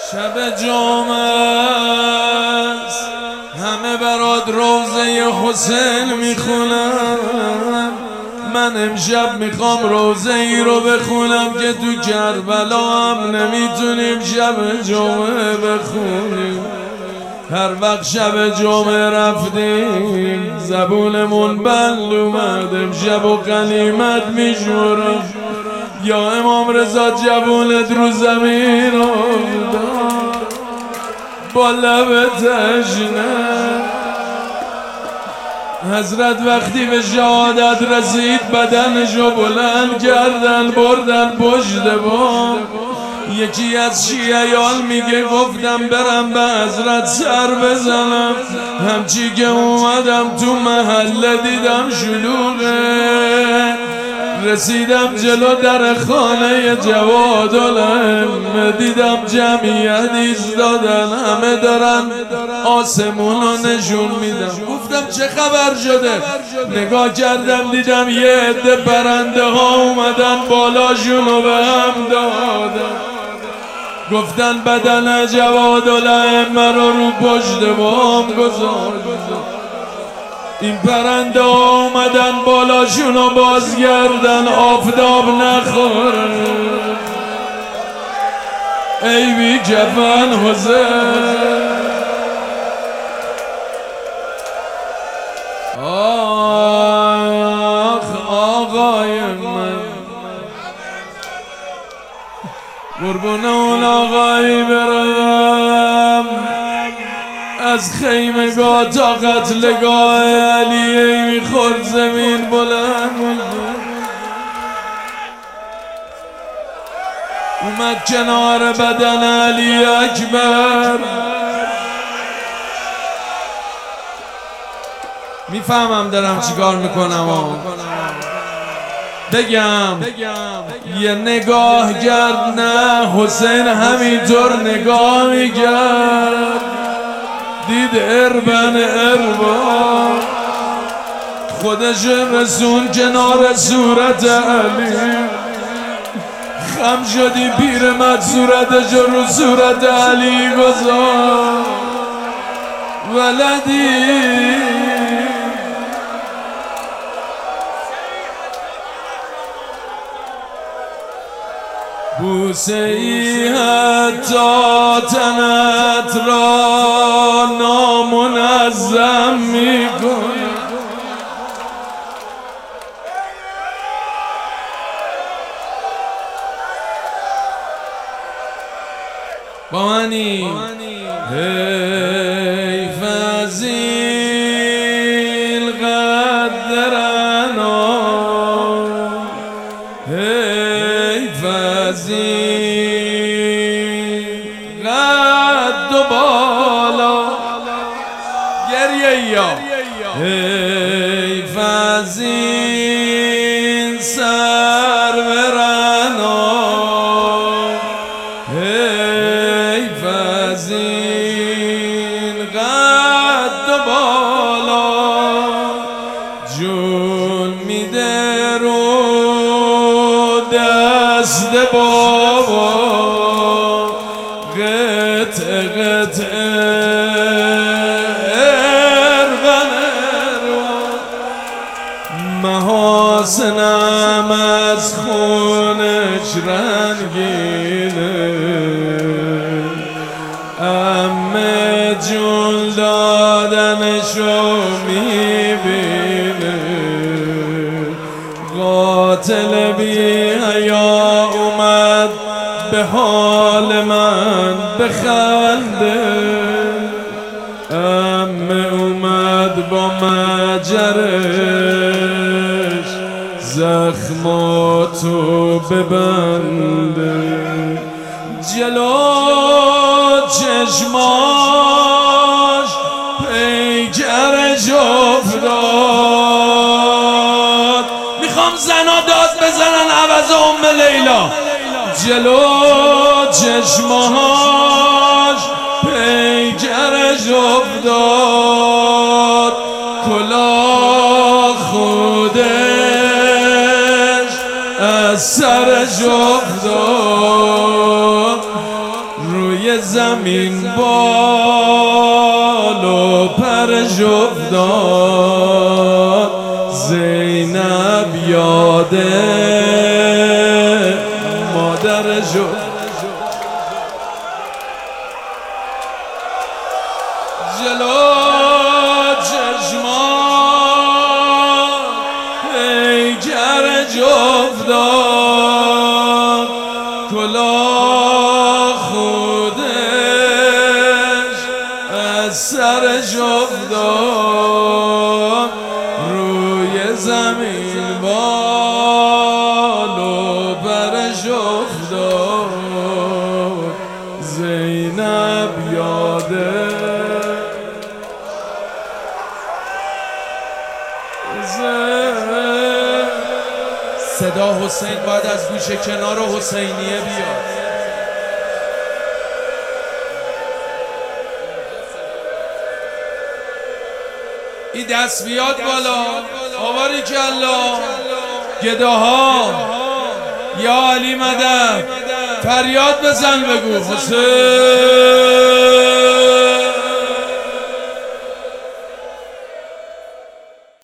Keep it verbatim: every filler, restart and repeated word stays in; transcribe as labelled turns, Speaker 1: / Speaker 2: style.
Speaker 1: شب جمعه است، همه برات روزه حسین میخونم. من امشب میخوام روزه ای رو بخونم که تو کربلا هم نمیتونیم شب جمعه بخونیم. هر وقت شب جمعه رفتیم زبونمون بند اومد، امشب و غنیمت میشورم. یا امام رضا جوونت رو زمین افتاد با لب تشنه. حضرت وقتی به شهادت رسید بدنشو بلند کردن بردن پشت بام. یکی از شیعیان میگه گفتم برم به حضرت سر بزنم، همچی که اومدم تو محله دیدم شلوغه. رسیدم جلو در خانه جوادالائمه، دیدم جمعیت ایستادن، همه دارن آسمون رو نشون میدن. گفتم چه خبر شده؟ نگاه کردم دیدم یه عده پرنده ها اومدن بالاشون رو به هم دادن. گفتن بدن جوادالائمه رو رو پشت بام گذاشتن. این پرنده ها اومدن بالاشونو بازگردن آفتاب نخوره. ای بی کفن حسین، آخ آقای من، قربون اون آقایی برم. از خیمگاه تا قتلگاه علیه میخورد زمین بلند. اومد کنار بدن علی اکبر. میفهمم دارم چیکار میکنم ها. بگم یه نگاه کرد، نه حسین همینطور نگاه میکرد، دید اربن اربان خودش رسون کنار صورت علی. خم شدی پیرمرد صورتش رو صورت علی گذاشت. ولدی بوسه ای حتی تنت را نامنظم میکنه. با منی حیف از این قدرنا، حیف از این قد و بالا گریه یا، حیف از این سر برنا، حیف از این قد و بالا. جون میده رو دست بابا، قطع قطع اربن اربن. محاسنم از خونش رنگینه، امه جون دادنشو میبینه. قاتل بی حیا اومد به حال من بخنده، امه اومد با مجرش زخماتو ببنده. جلو چشماش پیکرش افتاد. میخوام زنا داد بزنن عوض ام لیلا. جلو چشماش پیکرش افتاد، کلاه خودش از سرش افتاد. روی روی زمین بال و پر جفت داد. زینب یاده مادر جفت جلو چشمان پیکر جفت داد. کلاه خودش از سر جفت داد. روی زمین بال و پر جفت داد. زینب یاده صدا حسین باید از گوش کنار حسینیه بیاد. این دست بیاد بالا. آواری کلا گداها یا علی مدد فریاد بزن بگو حسین